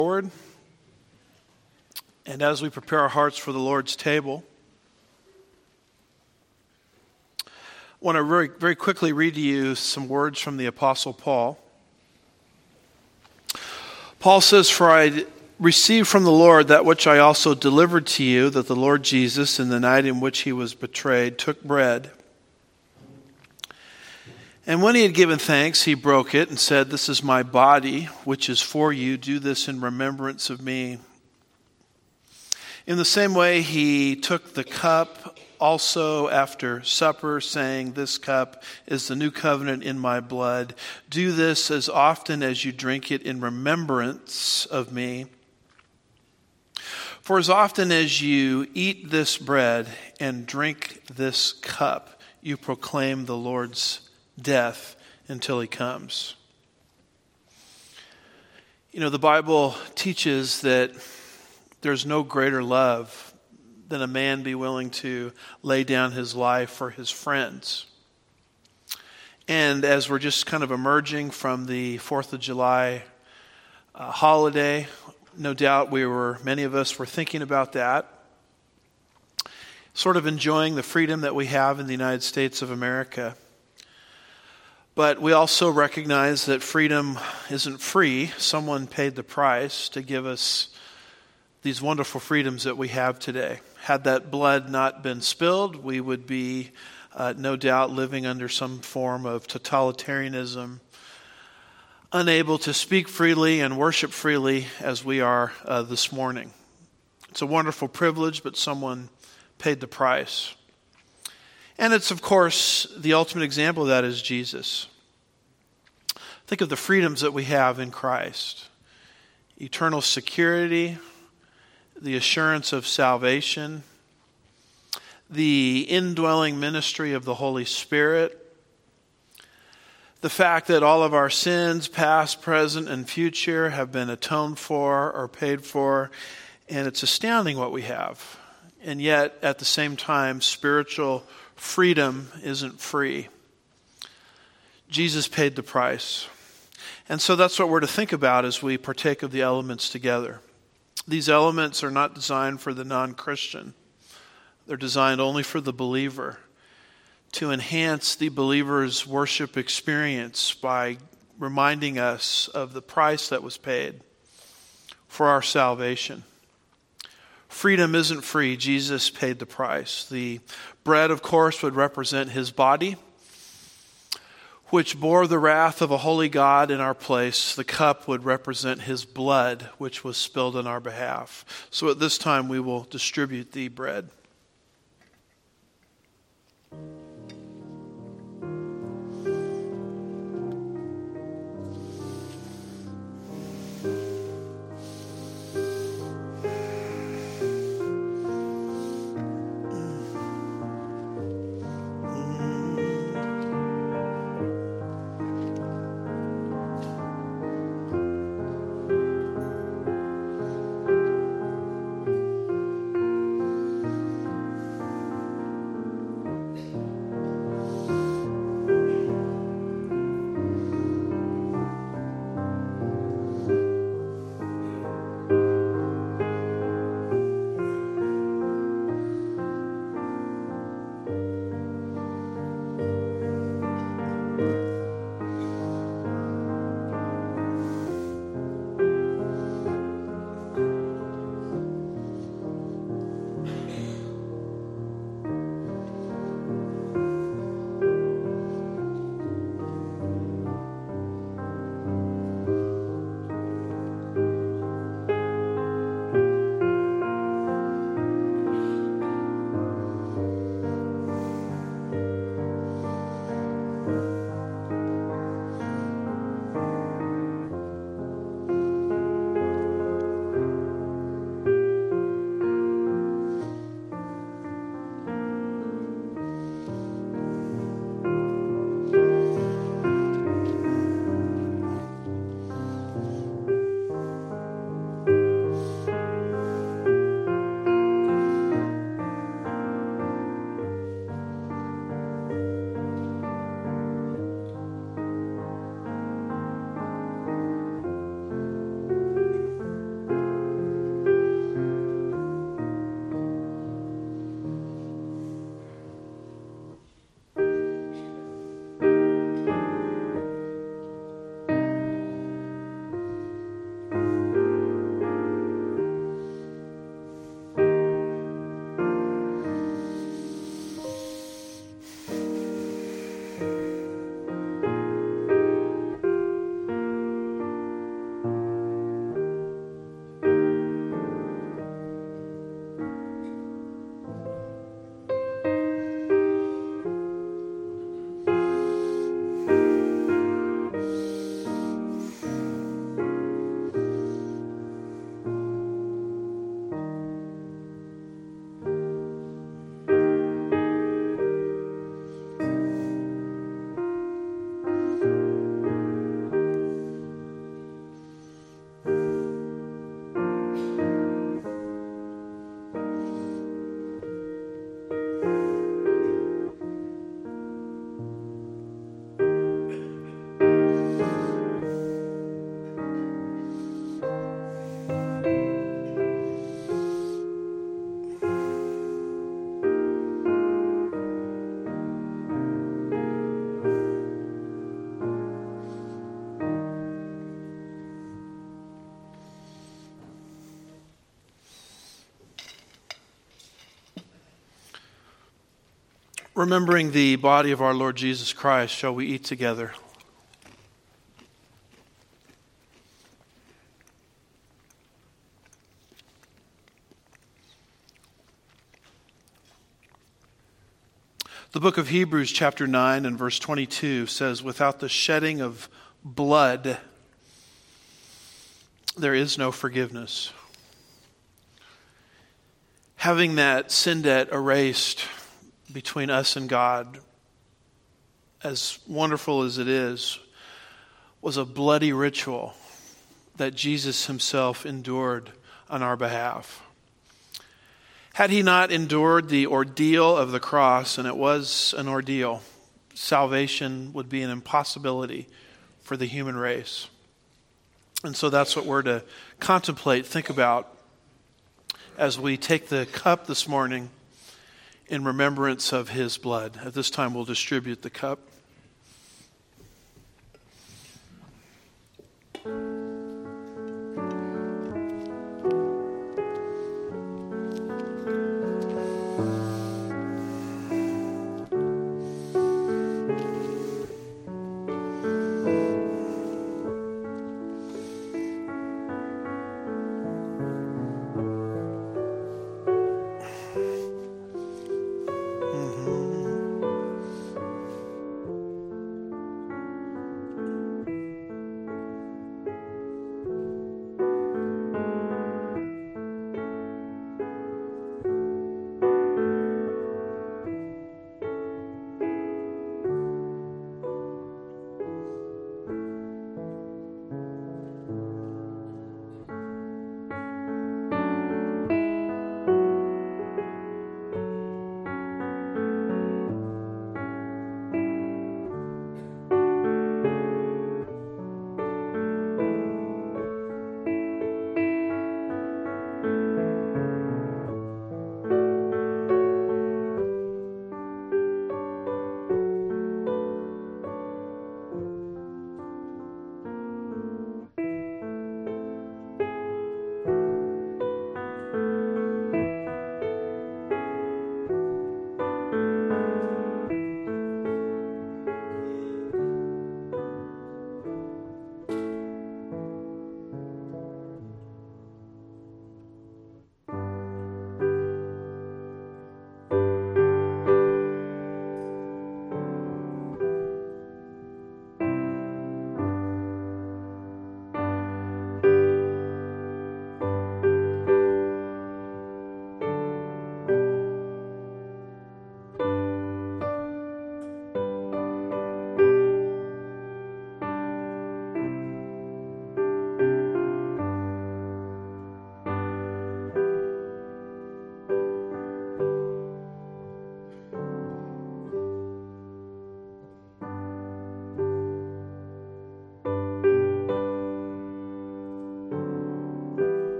Lord, and as we prepare our hearts for the Lord's table, I want to very quickly read to you some words from the Apostle Paul. Paul says, "For I received from the Lord that which I also delivered to you, that the Lord Jesus, in the night in which he was betrayed, took bread. And when he had given thanks, he broke it and said, 'This is my body, which is for you. Do this in remembrance of me.' In the same way, he took the cup also after supper, saying, 'This cup is the new covenant in my blood. Do this as often as you drink it in remembrance of me. For as often as you eat this bread and drink this cup, you proclaim the Lord's death until he comes.'" You know, the Bible teaches that there's no greater love than a man be willing to lay down his life for his friends. And as we're just kind of emerging from the 4th of July holiday, no doubt many of us were thinking about that, sort of enjoying the freedom that we have in the United States of America. But we also recognize that freedom isn't free. Someone paid the price to give us these wonderful freedoms that we have today. Had that blood not been spilled, we would be no doubt living under some form of totalitarianism, unable to speak freely and worship freely as we are this morning. It's a wonderful privilege, but someone paid the price. And it's, of course, the ultimate example of that is Jesus. Think of the freedoms that we have in Christ. Eternal security, the assurance of salvation, the indwelling ministry of the Holy Spirit, the fact that all of our sins, past, present, and future, have been atoned for or paid for, and it's astounding what we have. And yet, at the same time, spiritual freedom isn't free. Jesus paid the price. And so that's what we're to think about as we partake of the elements together. These elements are not designed for the non-Christian. They're designed only for the believer, to enhance the believer's worship experience by reminding us of the price that was paid for our salvation. Freedom isn't free. Jesus paid the price. The bread, of course, would represent his body, which bore the wrath of a holy God in our place. The cup would represent his blood, which was spilled on our behalf. So at this time, we will distribute the bread. Remembering the body of our Lord Jesus Christ, shall we eat together? The book of Hebrews chapter 9 and verse 22 says, without the shedding of blood, there is no forgiveness. Having that sin debt erased between us and God, as wonderful as it is, was a bloody ritual that Jesus himself endured on our behalf. Had he not endured the ordeal of the cross, and it was an ordeal, salvation would be an impossibility for the human race. And so that's what we're to contemplate, think about, as we take the cup this morning in remembrance of his blood. At this time, we'll distribute the cup.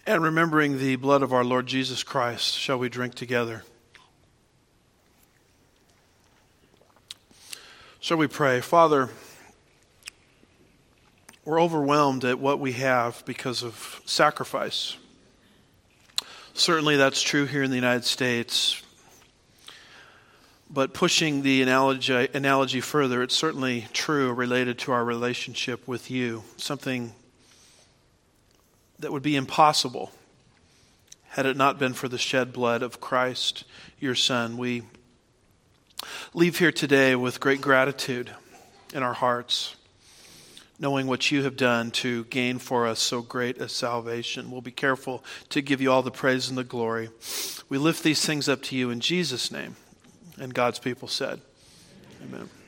And remembering the blood of our Lord Jesus Christ, shall we drink together? Shall we pray? Father, we're overwhelmed at what we have because of sacrifice. Certainly that's true here in the United States. But pushing the analogy further, it's certainly true related to our relationship with you. Something that would be impossible had it not been for the shed blood of Christ, your Son. We leave here today with great gratitude in our hearts, knowing what you have done to gain for us so great a salvation. We'll be careful to give you all the praise and the glory. We lift these things up to you in Jesus' name. And God's people said, amen.